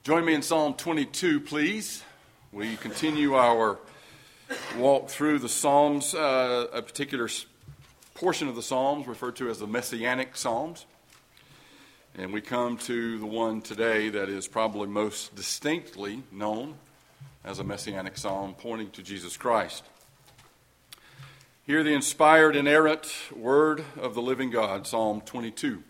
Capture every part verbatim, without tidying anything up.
Join me in Psalm twenty-two, please. We continue our walk through the Psalms, uh, a particular portion of the Psalms referred to as the Messianic Psalms. And we come to the one today that is probably most distinctly known as a Messianic Psalm, pointing to Jesus Christ. Hear the inspired, inerrant word of the living God, Psalm twenty-two.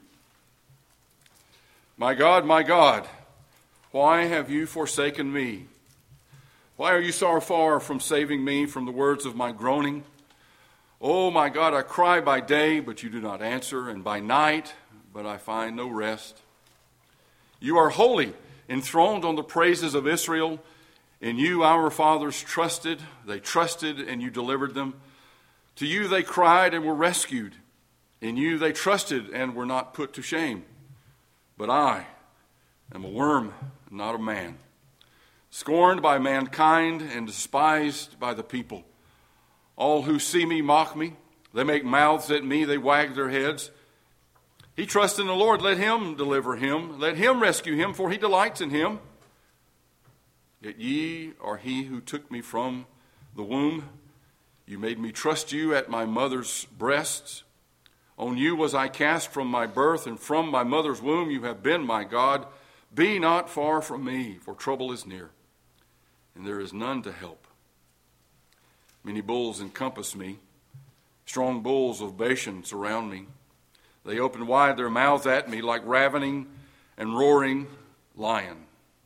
My God, my God, why have you forsaken me? Why are you so far from saving me from the words of my groaning? Oh, my God, I cry by day, but you do not answer, and by night, but I find no rest. You are holy, enthroned on the praises of Israel. In you our fathers trusted. They trusted, and you delivered them. To you they cried and were rescued. In you they trusted and were not put to shame. But I am a worm, not a man, scorned by mankind and despised by the people. All who see me mock me. They make mouths at me. They wag their heads. He trusts in the Lord. Let him deliver him. Let him rescue him, for he delights in him. Yet ye are he who took me from the womb. You made me trust you at my mother's breasts. On you was I cast from my birth, and from my mother's womb you have been my God. Be not far from me, for trouble is near, and there is none to help. Many bulls encompass me. Strong bulls of Bashan surround me. They open wide their mouths at me like ravening and roaring lion.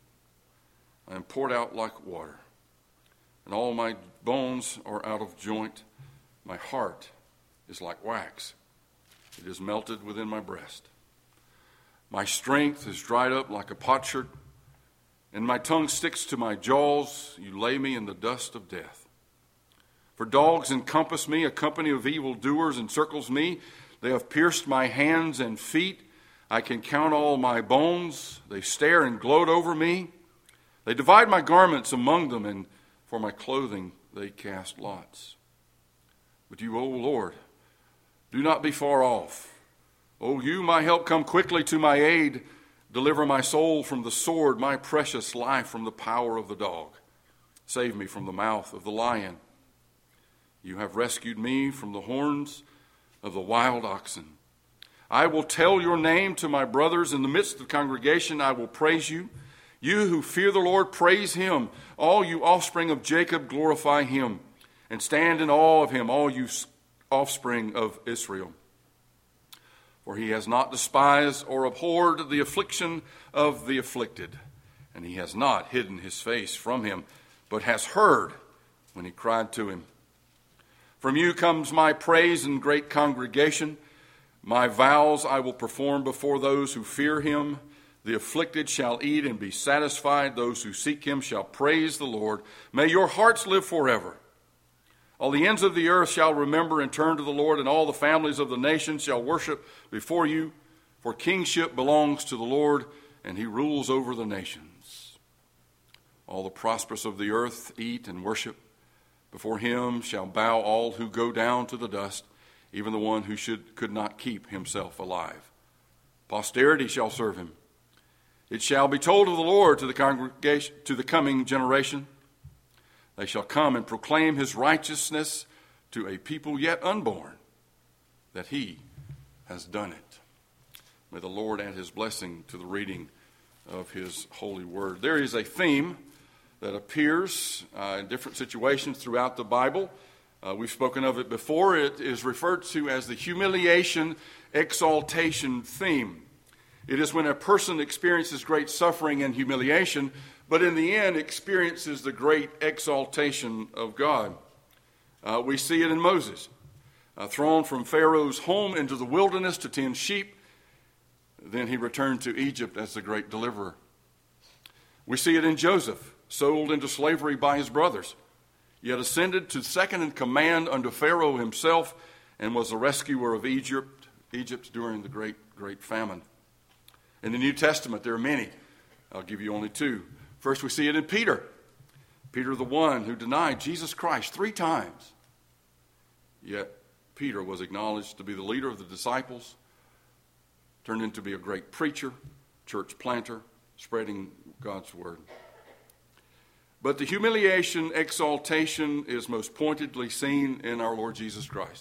I am poured out like water, and all my bones are out of joint. My heart is like wax. It is melted within my breast. My strength is dried up like a potsherd, and my tongue sticks to my jaws. You lay me in the dust of death. For dogs encompass me, a company of evildoers encircles me. They have pierced my hands and feet. I can count all my bones. They stare and gloat over me. They divide my garments among them, and for my clothing they cast lots. But you, O Lord, do not be far off. O you, my help, come quickly to my aid. Deliver my soul from the sword, my precious life from the power of the dog. Save me from the mouth of the lion. You have rescued me from the horns of the wild oxen. I will tell your name to my brothers. In the midst of the congregation I will praise you. You who fear the Lord, praise him. All you offspring of Jacob, glorify him. And stand in awe of him, all you offspring of Israel. For he has not despised or abhorred the affliction of the afflicted, and he has not hidden his face from him, but has heard when he cried to him. From you comes my praise in great congregation. My vows I will perform before those who fear him. The afflicted shall eat and be satisfied. Those who seek him shall praise the Lord. May your hearts live forever. All the ends of the earth shall remember and turn to the Lord, and all the families of the nations shall worship before you. For kingship belongs to the Lord, and he rules over the nations. All the prosperous of the earth eat and worship. Before him shall bow all who go down to the dust, even the one who should could not keep himself alive. Posterity shall serve him. It shall be told of the Lord to the congregation, to the coming generation. They shall come and proclaim his righteousness to a people yet unborn, that he has done it. May the Lord add his blessing to the reading of his holy word. There is a theme that appears uh, in different situations throughout the Bible. Uh, we've spoken of it before. It is referred to as the humiliation exaltation theme. It is when a person experiences great suffering and humiliation, but in the end experiences the great exaltation of God. Uh, we see it in Moses, uh, thrown from Pharaoh's home into the wilderness to tend sheep. Then he returned to Egypt as the great deliverer. We see it in Joseph, sold into slavery by his brothers, yet ascended to second in command under Pharaoh himself, and was the rescuer of Egypt, Egypt during the great, great famine. In the New Testament, there are many. I'll give you only two. First, we see it in Peter. Peter, the one who denied Jesus Christ three times. Yet, Peter was acknowledged to be the leader of the disciples, turned into be a great preacher, church planter, spreading God's word. But the humiliation, exaltation is most pointedly seen in our Lord Jesus Christ.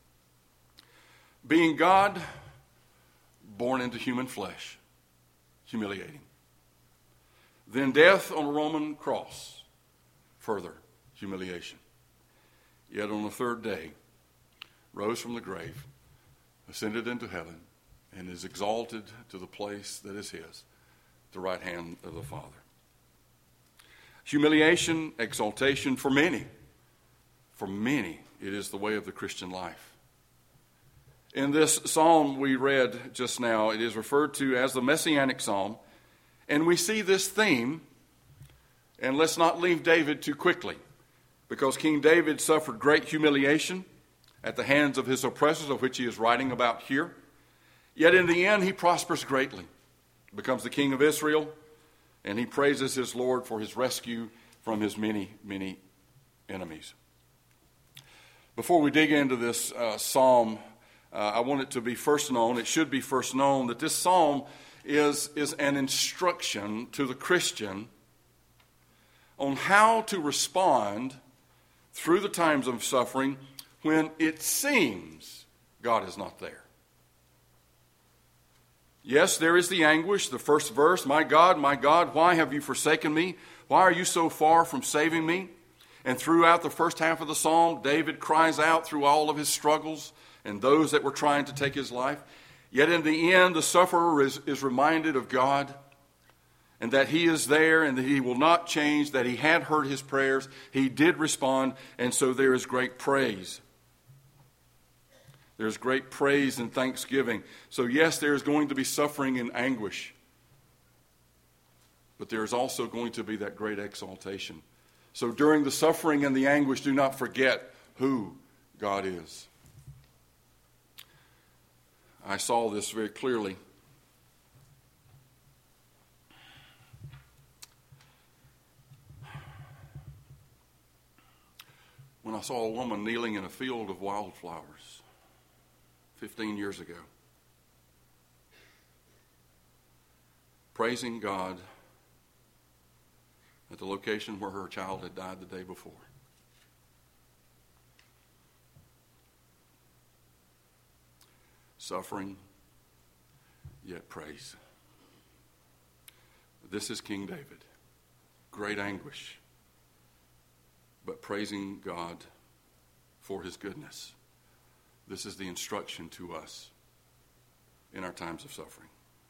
Being God, born into human flesh, humiliating. Then death on a Roman cross, further humiliation. Yet on the third day, rose from the grave, ascended into heaven, and is exalted to the place that is his, the right hand of the Father. Humiliation, exaltation for many. For many, it is the way of the Christian life. In this psalm we read just now, it is referred to as the Messianic Psalm, and we see this theme, and let's not leave David too quickly, because King David suffered great humiliation at the hands of his oppressors, of which he is writing about here. Yet in the end, he prospers greatly, becomes the king of Israel, and he praises his Lord for his rescue from his many, many enemies. Before we dig into this uh, psalm, uh, I want it to be first known, it should be first known, that this psalm is, is an instruction to the Christian on how to respond through the times of suffering when it seems God is not there. Yes, there is the anguish, the first verse, my God, my God, why have you forsaken me? Why are you so far from saving me? And throughout the first half of the psalm, David cries out through all of his struggles and those that were trying to take his life. Yet in the end, the sufferer is, is reminded of God and that he is there and that he will not change, that he had heard his prayers, he did respond, and so there is great praise. There's great praise and thanksgiving. So yes, there is going to be suffering and anguish. But there is also going to be that great exaltation. So during the suffering and the anguish, do not forget who God is. I saw this very clearly. When I saw a woman kneeling in a field of wildflowers fifteen years ago, praising God at the location where her child had died the day before. Suffering, yet praise. This is King David. Great anguish, but praising God for his goodness. This is the instruction to us in our times of suffering.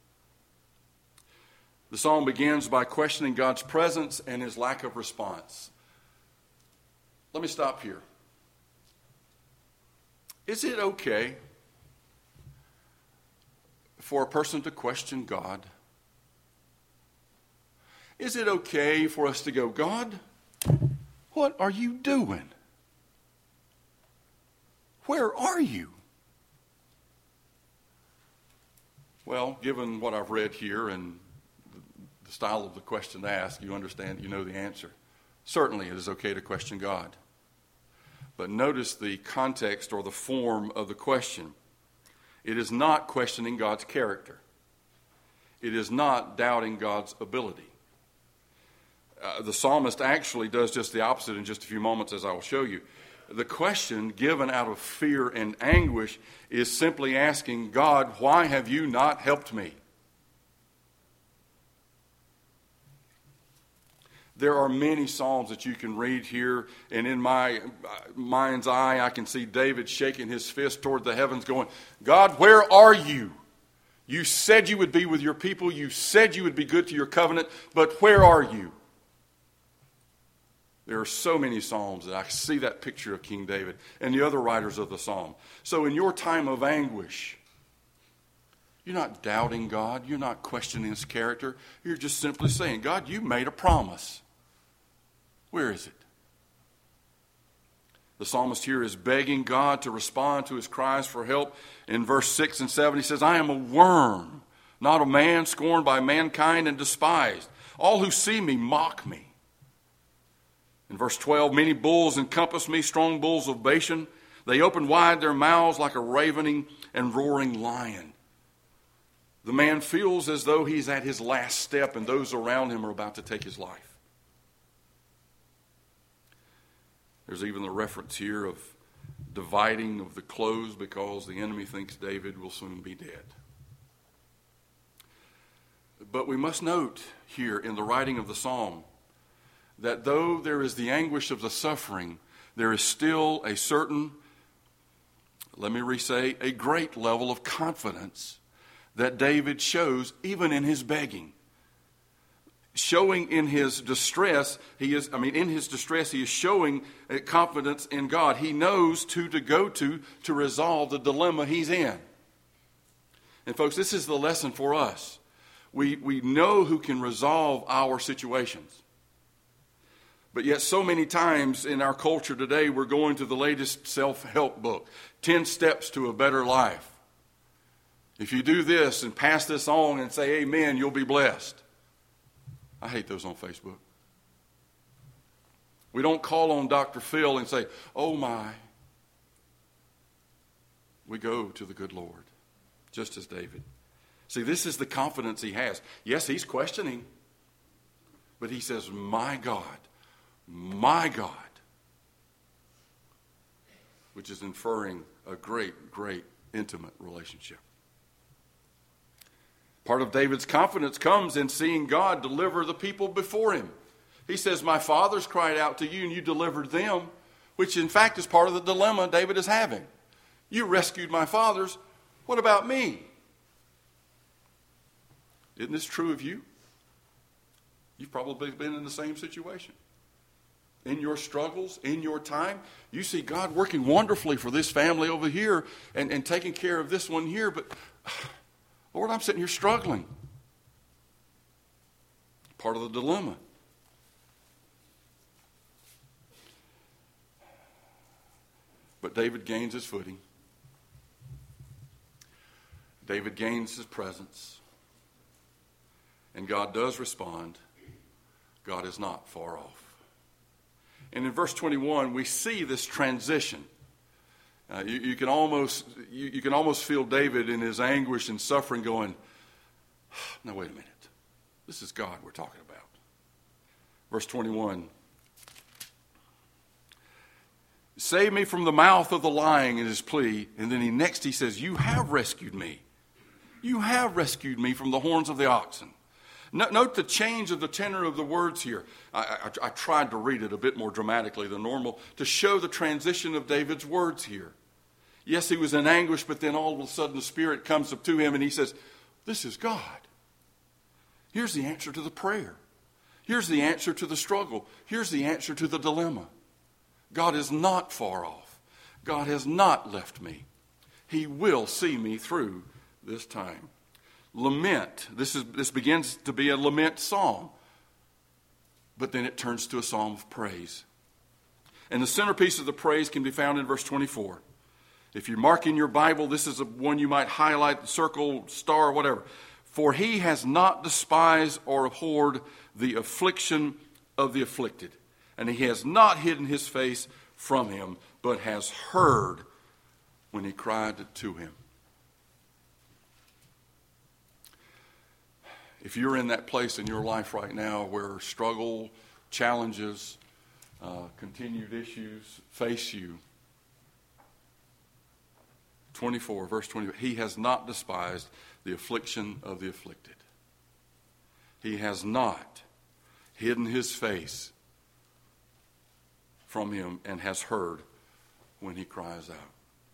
The psalm begins by questioning God's presence and his lack of response. Let me stop here. Is it okay for a person to question God? Is it okay for us to go, God, what are you doing? Where are you? Well, given what I've read here and the style of the question asked, you understand, you know the answer. Certainly it is okay to question God. But notice the context or the form of the question. It is not questioning God's character. It is not doubting God's ability. Uh, the psalmist actually does just the opposite in just a few moments, as I will show you. The question given out of fear and anguish is simply asking God, why have you not helped me? There are many psalms that you can read here, and in my mind's eye, I can see David shaking his fist toward the heavens going, God, where are you? You said you would be with your people. You said you would be good to your covenant, but where are you? There are so many psalms that I see that picture of King David and the other writers of the psalm. So in your time of anguish, you're not doubting God. You're not questioning his character. You're just simply saying, God, you made a promise. Where is it? The psalmist here is begging God to respond to his cries for help. In verse six and seven, he says, I am a worm, not a man, scorned by mankind and despised. All who see me mock me. In verse twelve, many bulls encompass me, strong bulls of Bashan. They open wide their mouths like a ravening and roaring lion. The man feels as though he's at his last step and those around him are about to take his life. There's even the reference here of dividing of the clothes because the enemy thinks David will soon be dead. But we must note here in the writing of the psalm that though there is the anguish of the suffering, there is still a certain, let me re-say, a great level of confidence that David shows even in his begging. Showing in his distress, he is, I mean, in his distress, he is showing confidence in God. He knows who to go to to resolve the dilemma he's in. And folks, this is the lesson for us. We, we know who can resolve our situations. But yet so many times in our culture today, we're going to the latest self-help book, ten steps to a better life. If you do this and pass this on and say amen, you'll be blessed. I hate those on Facebook. We don't call on Doctor Phil and say, oh my. We go to the good Lord, just as David. See, this is the confidence he has. Yes, he's questioning, but he says, my God, my God, which is inferring a great, great intimate relationship. Part of David's confidence comes in seeing God deliver the people before him. He says, my fathers cried out to you and you delivered them, which in fact is part of the dilemma David is having. You rescued my fathers. What about me? Isn't this true of you? You've probably been in the same situation. In your struggles, in your time, you see God working wonderfully for this family over here and, and taking care of this one here, but Lord, I'm sitting here struggling. Part of the dilemma. But David gains his footing. David gains his presence. And God does respond. God is not far off. And in verse twenty-one, we see this transition. Uh, you, you can almost you, you can almost feel David in his anguish and suffering going, now wait a minute. This is God we're talking about. Verse twenty-one. Save me from the mouth of the lying in his plea. And then he next he says, you have rescued me. You have rescued me from the horns of the oxen. Note the change of the tenor of the words here. I, I, I tried to read it a bit more dramatically than normal to show the transition of David's words here. Yes, he was in anguish, but then all of a sudden the Spirit comes up to him and he says, this is God. Here's the answer to the prayer. Here's the answer to the struggle. Here's the answer to the dilemma. God is not far off. God has not left me. He will see me through this time. Lament. This is this begins to be a lament psalm. But then it turns to a psalm of praise. And the centerpiece of the praise can be found in verse twenty-four. If you mark in your Bible, this is a one you might highlight, circle, star, whatever. For he has not despised or abhorred the affliction of the afflicted. And he has not hidden his face from him, but has heard when he cried to him. If you're in that place in your life right now where struggle, challenges, uh, continued issues face you, twenty-four, verse twenty, he has not despised the affliction of the afflicted. He has not hidden his face from him and has heard when he cries out.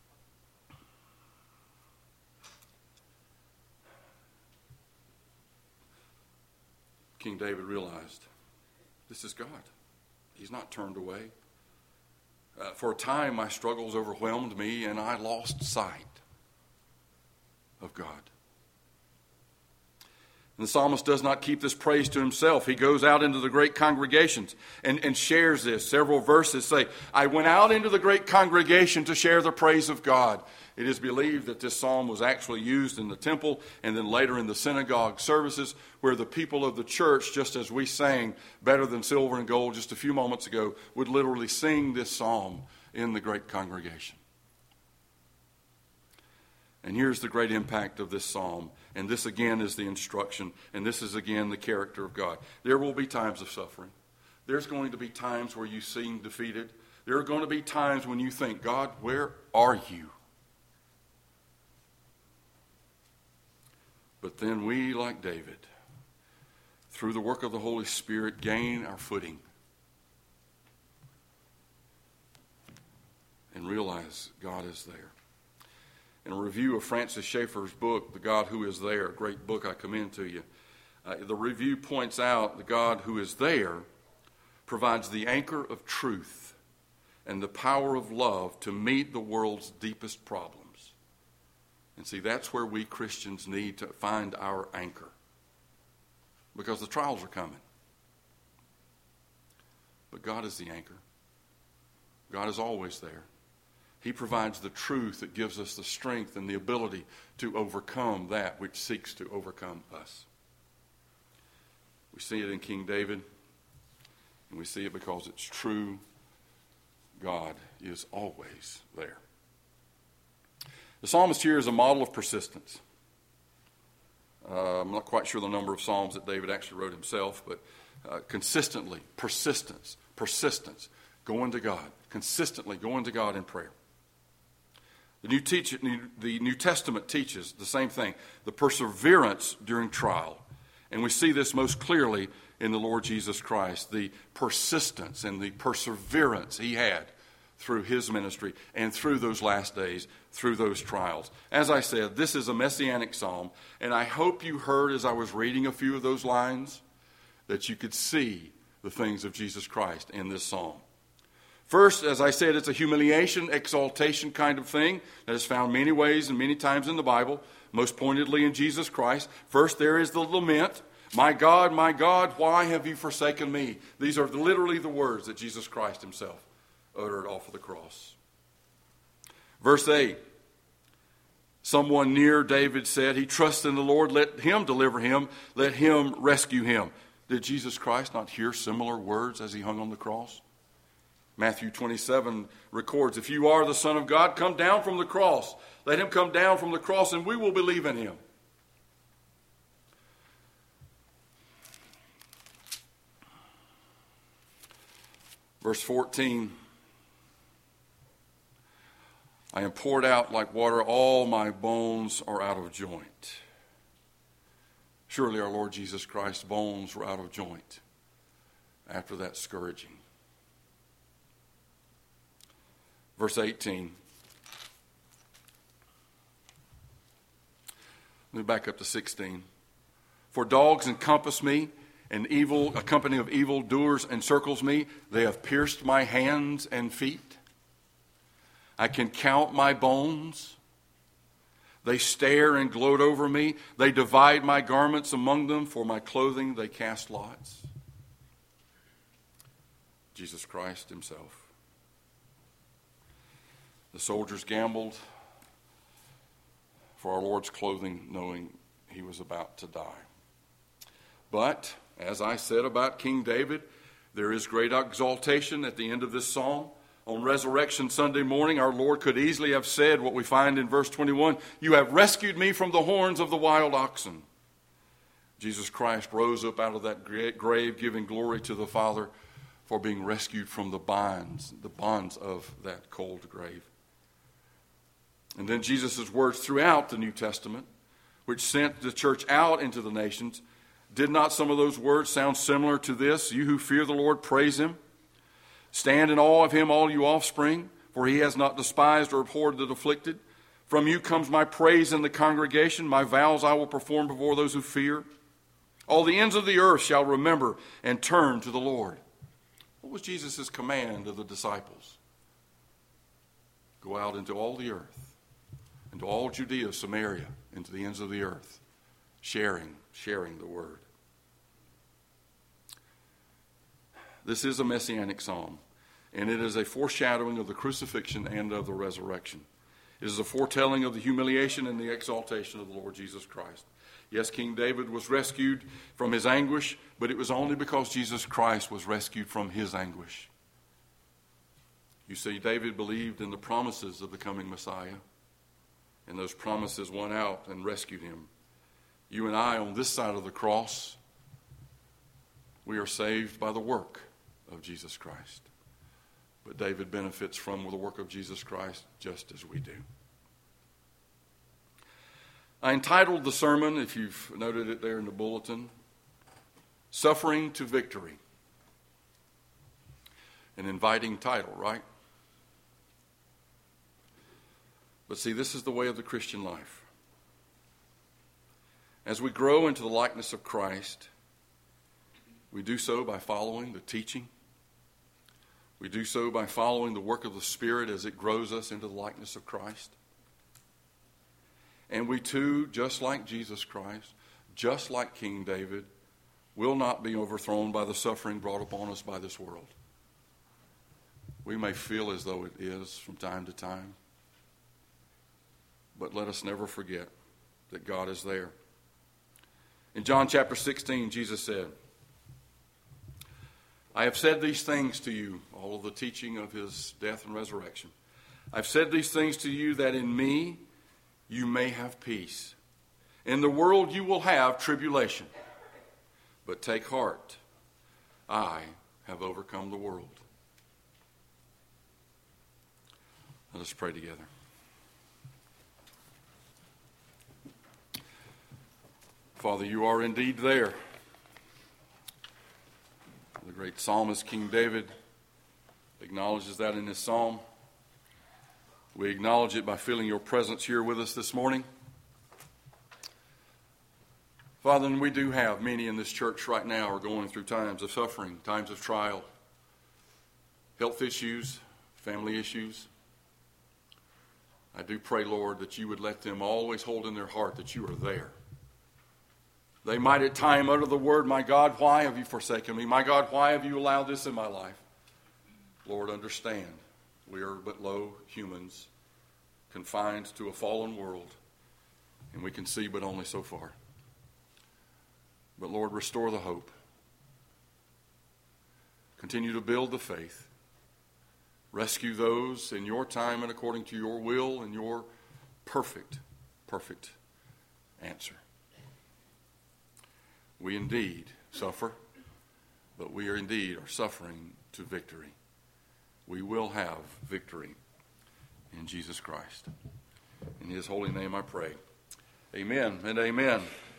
King David realized, this is God. He's not turned away. Uh, for a time, my struggles overwhelmed me, and I lost sight of God. And the psalmist does not keep this praise to himself. He goes out into the great congregations and, and shares this. Several verses say, I went out into the great congregation to share the praise of God. It is believed that this psalm was actually used in the temple and then later in the synagogue services where the people of the church, just as we sang Better Than Silver and Gold just a few moments ago, would literally sing this psalm in the great congregation. And here's the great impact of this psalm. And this again is the instruction. And this is again the character of God. There will be times of suffering. There's going to be times where you seem defeated. There are going to be times when you think, God, where are you? But then we, like David, through the work of the Holy Spirit, gain our footing and realize God is there. In a review of Francis Schaeffer's book, The God Who Is There, a great book I commend to you, uh, the review points out the God who is there provides the anchor of truth and the power of love to meet the world's deepest problems. And see, that's where we Christians need to find our anchor, because the trials are coming. But God is the anchor. God is always there. He provides the truth that gives us the strength and the ability to overcome that which seeks to overcome us. We see it in King David, and we see it because it's true. God is always there. The psalmist here is a model of persistence. Uh, I'm not quite sure the number of psalms that David actually wrote himself, but uh, consistently, persistence, persistence, going to God, consistently going to God in prayer. The New, teach, the New Testament teaches the same thing, the perseverance during trial. And we see this most clearly in the Lord Jesus Christ, the persistence and the perseverance he had through his ministry and through those last days, through those trials. As I said, this is a messianic psalm, and I hope you heard as I was reading a few of those lines that you could see the things of Jesus Christ in this psalm. First, as I said, it's a humiliation, exaltation kind of thing that is found many ways and many times in the Bible, most pointedly in Jesus Christ. First, there is the lament. My God, my God, why have you forsaken me? These are literally the words that Jesus Christ himself uttered off of the cross. Verse eight, someone near David said, he trusts in the Lord, let him deliver him, let him rescue him. Did Jesus Christ not hear similar words as he hung on the cross? Matthew twenty-seven records, if you are the Son of God, come down from the cross. Let him come down from the cross and we will believe in him. Verse fourteen, I am poured out like water, all my bones are out of joint. Surely our Lord Jesus Christ's bones were out of joint after that scourging. Verse eighteen. Let me back up to sixteen. For dogs encompass me, and evil, a company of evil doers encircles me. They have pierced my hands and feet. I can count my bones. They stare and gloat over me. They divide my garments among them. For my clothing they cast lots. Jesus Christ himself. The soldiers gambled for our Lord's clothing, knowing he was about to die. But, as I said about King David, there is great exaltation at the end of this psalm. On Resurrection Sunday morning, our Lord could easily have said what we find in verse twenty-one, you have rescued me from the horns of the wild oxen. Jesus Christ rose up out of that grave, giving glory to the Father for being rescued from the bonds, the bonds of that cold grave. And then Jesus' words throughout the New Testament, which sent the church out into the nations, did not some of those words sound similar to this? You who fear the Lord, praise him. Stand in awe of him, all you offspring, for he has not despised or abhorred the afflicted. From you comes my praise in the congregation. My vows I will perform before those who fear. All the ends of the earth shall remember and turn to the Lord. What was Jesus' command of the disciples? Go out into all the earth, into all Judea, Samaria, into the ends of the earth, sharing, sharing the word. This is a messianic psalm, and it is a foreshadowing of the crucifixion and of the resurrection. It is a foretelling of the humiliation and the exaltation of the Lord Jesus Christ. Yes, King David was rescued from his anguish, but it was only because Jesus Christ was rescued from his anguish. You see, David believed in the promises of the coming Messiah, and those promises went out and rescued him. You and I, on this side of the cross, we are saved by the work of Jesus Christ. But David benefits from the work of Jesus Christ just as we do. I entitled the sermon, if you've noted it there in the bulletin, Suffering to Victory. An inviting title, right? But see, this is the way of the Christian life. As we grow into the likeness of Christ, we do so by following the teaching. We do so by following the work of the Spirit as it grows us into the likeness of Christ. And we too, just like Jesus Christ, just like King David, will not be overthrown by the suffering brought upon us by this world. We may feel as though it is from time to time, but let us never forget that God is there. In John chapter sixteen, Jesus said, I have said these things to you, all of the teaching of his death and resurrection. I've said these things to you that in me you may have peace. In the world you will have tribulation. But take heart, I have overcome the world. Let us pray together. Father, you are indeed there. The great psalmist King David acknowledges that in his psalm. We acknowledge it by feeling your presence here with us this morning. Father, and we do have many in this church right now are going through times of suffering, times of trial, health issues, family issues. I do pray, Lord, that you would let them always hold in their heart that you are there. They might at time utter the word, my God, why have you forsaken me? My God, why have you allowed this in my life? Lord, understand, we are but low humans, confined to a fallen world, and we can see but only so far. But Lord, restore the hope. Continue to build the faith. Rescue those in your time and according to your will and your perfect, perfect answer. We indeed suffer, but we are indeed are suffering to victory. We will have victory in Jesus Christ. In his holy name I pray. Amen and amen.